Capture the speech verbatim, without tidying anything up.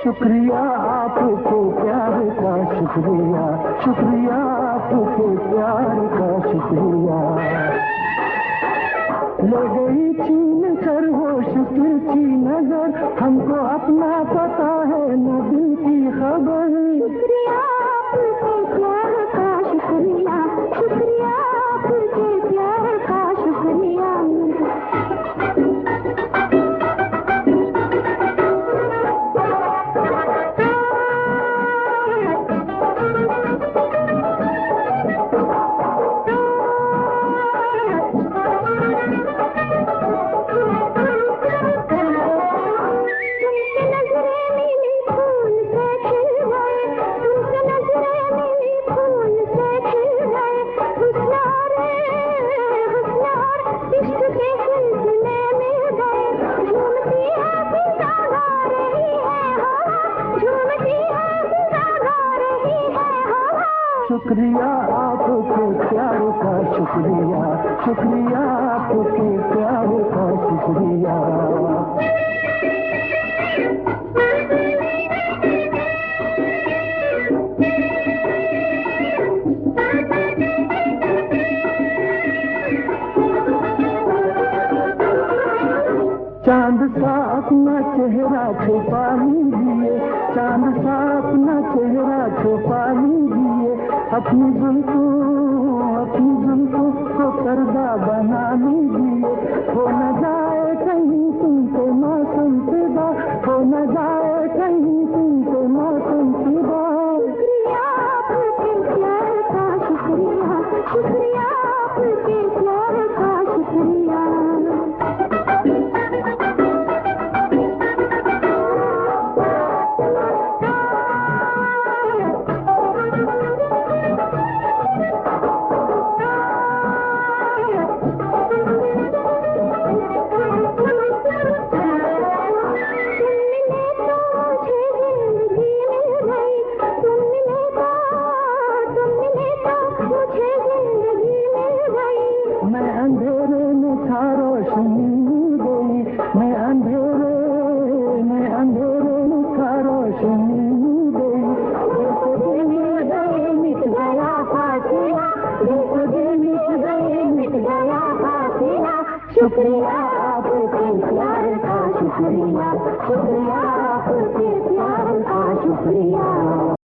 शुक्रिया आपके प्यार का, शुक्रिया शुक्रिया आपके प्यार का शुक्रिया। ले गई छीन कर वो शुक्र की नजर, हमको अपना पता है न दिल की खबर। शुक्रिया आपके प्यार का शुक्रिया, शुक्रिया आपके प्यार का शुक्रिया। शुक्रिया आपके प्यार का शुक्रिया, शुक्रिया आपके प्यार का शुक्रिया। चांद सा अपना चेहरा छुपा लीजिए, चांद सा अपना चेहरा छुपा लीजिए। अपनी जुल्फों अपनी जुल्फों को पर्दा बना लीजिए। हो न जाए कहीं तुमसे मौसम फिदा, हो न जाए कहीं तुमसे मौसम फिदा। शुक्रिया आपके प्यार का शुक्रिया, शुक्रिया आपके प्यार का शुक्रिया। मैं अंधेरे में था रोशनी गई, मैं अंधेरे मैं अंधेरे में था रोशनी गई। जैसे दिन मिट गए मिट गया फासिला, जैसे दिन मिट गए मिट गया फासिला। शुक्रिया आपके प्यार का शुक्रिया, शुक्रिया आपके प्यार का शुक्रिया।